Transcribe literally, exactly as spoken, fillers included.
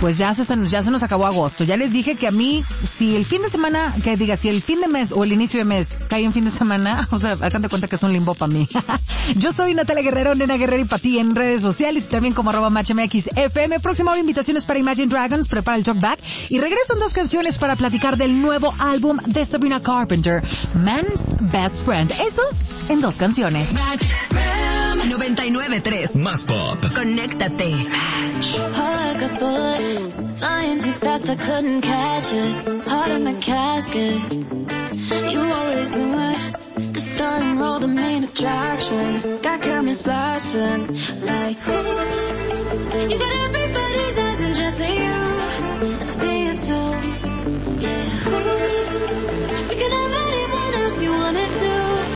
pues ya se, están, ya se nos acabó agosto. Ya les dije que a mí, si el fin de semana, que diga, si el fin de mes o el inicio de mes cae en fin de semana, o sea, hagan de cuenta que es un limbo para mí. Yo soy Natalia Guerrero, Nena Guerrero y para ti en redes sociales y también como arroba matchmx F M. Próxima hora, invitaciones para Imagine Dragons, prepara el talkback y regreso en dos canciones para platicar del nuevo álbum de Sabrina Carpenter, Man's Best Friend. Eso en dos canciones. noventa y nueve tres Más Pop. Conéctate. Heart like a bullet, flying too fast, I couldn't catch it. Heart in my casket. You always been my the start and roll, the main attraction. Got cameras flashing like, ooh, you got every